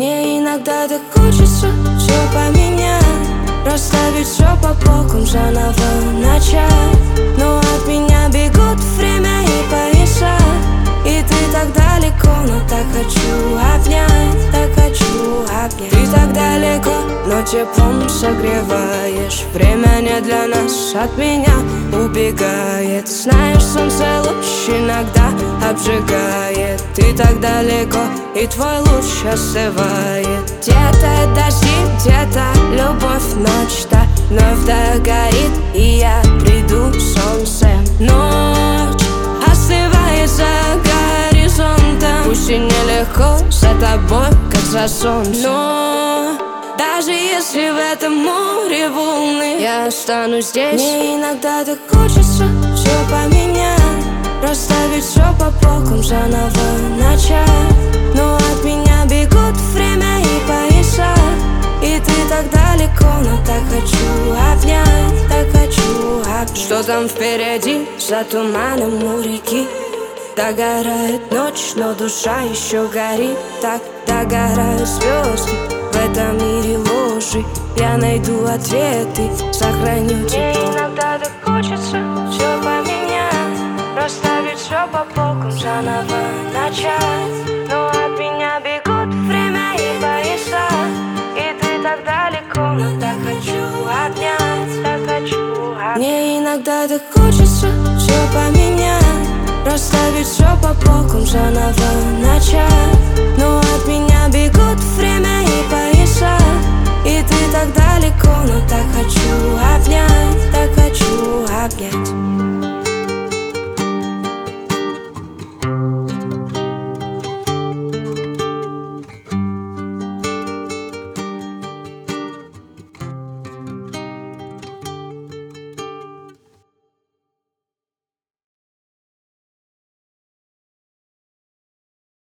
Мне иногда так хочется все поменять, расставить все по полкам, заново начать. Но от меня бегут время и пояса, и ты так далеко, но так хочу обнять, так хочу обнять. Ты так далеко, но теплом согреваешь. Время не для нас, от меня убегает. Знаешь, солнце луч иногда обжигает. Ты так далеко, и твой луч остывает. Где-то дожди, где-то любовь, ночь-то вновь догорит, и я приду солнцем. Ночь остывает за горизонтом. Пусть и нелегко за тобой, как за солнцем, но даже если в этом море волны, я останусь здесь. Мне иногда так хочется все поменять, расставить все по полкам, заново начать. Но от меня бегут время и пояса, и ты так далеко, но так хочу обнять, так хочу обнять. Что там впереди, за туманом у реки? Догорает ночь, но душа еще горит. Так догорают звезды в этом мире ложи. Я найду ответы, сохраню тепло. Мне иногда так хочется все поменять, расставить все по полкам, заново начать. Но от меня бегут время и пояса, и ты так далеко, но так хочу обнять, так хочу обнять. Мне иногда так хочется все поменять, расставить все по полкам, заново начать.